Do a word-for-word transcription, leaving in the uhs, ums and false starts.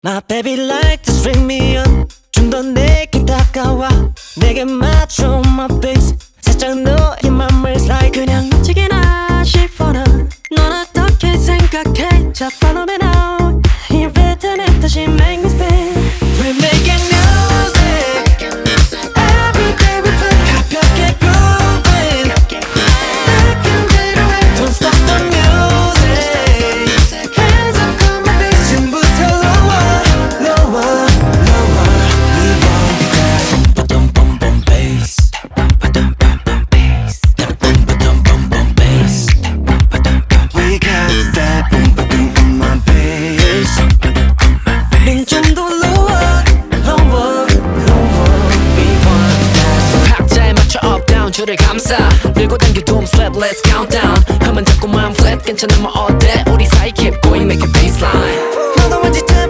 My baby like to string me up 좀 더 내게 다가와 내게 맞춰 my bass 살짝 너의 맘을 slide 그냥 놓치기나 싶어 넌 어떻게 생각해 자 follow me now 이 리듬에 다시 make me spin We're making music Every day we play 가볍게 grooving 느낌대로 해 Don't stop the music Hands up on my bass 지금부터 lower, lower, lower We want that Bum bum bum bass Bum bum bum bum bass Bum bum bum bum bass We got that Bum bum bum my bass 좀 더 lower, lower, lower We want that 박자에 맞춰 up down 줄을 감싸 밀고 당겨 doom slap let's count down 하면 자꾸만 flat 괜찮으면 어때 우리 사이 keep going make it baseline 너도 왠지